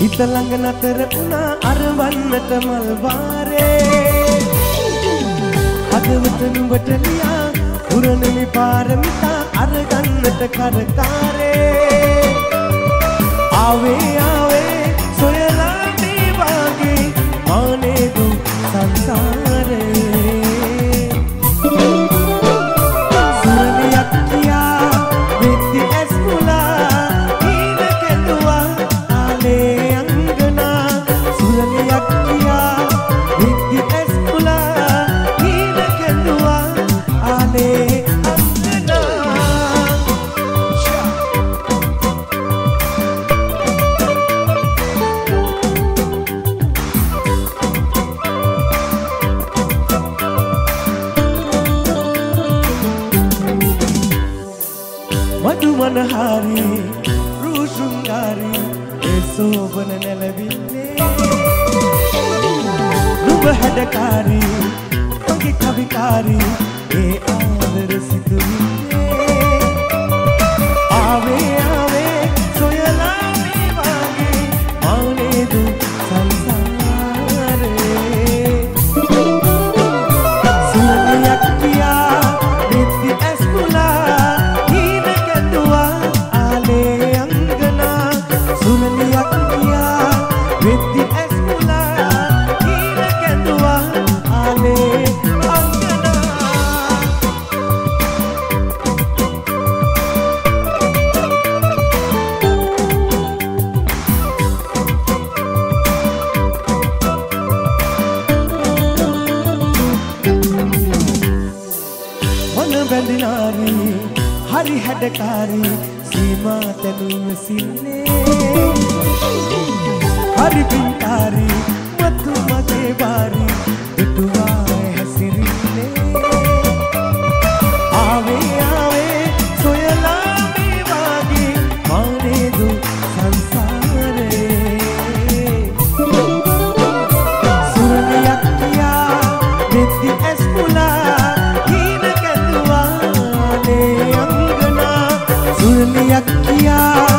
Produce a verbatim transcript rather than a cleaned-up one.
හිත ළඟ නතර වුණා අරවන්නට මල් වාරේ හදවත නුඹට ලියා පුරණමි පාරමිතා අරගන්නට කරකාරේ ආවේ ආවේ සොයලා මේ වාගේ මානේ දු සංසාරේ සුරලියක් කියා වෙද්දි ඇස් මුලා හීන කැඳුවා ආලේ අංගනා සුරලියක් කියා වෙද්දි ඇස් මුලා හීන කැඳුවා ආලේ මනහාරි රුසුංගාරි ඒසෝබන නැලවින්නේ නුඹ හැඩකාරි මගේ කවිකාරි ඒ ආදර සිතුවින්නේ ආවේ ආවේ සොයලා මේ වාගේ මෞනේ දු සංසාරේ සුරලියක් කියා වෙද්දි ඇස් මුලා වෙද්දි ඇස් මුලා හීන කැඳුවා ආලේ අංගනා වන බැඳිනාරි හරි හැඩකාරි සීමා තනුව සින්නේ हरि पिंकारी मधु मगे बारी दुटुआ हसिरिले आवे आवे सोयला में वागी माने दु संसारे सुरलिයක් किया वेद्दि ඇස් මුලා හීන කැඳුවා නේ අංගනා सुरलिයක් किया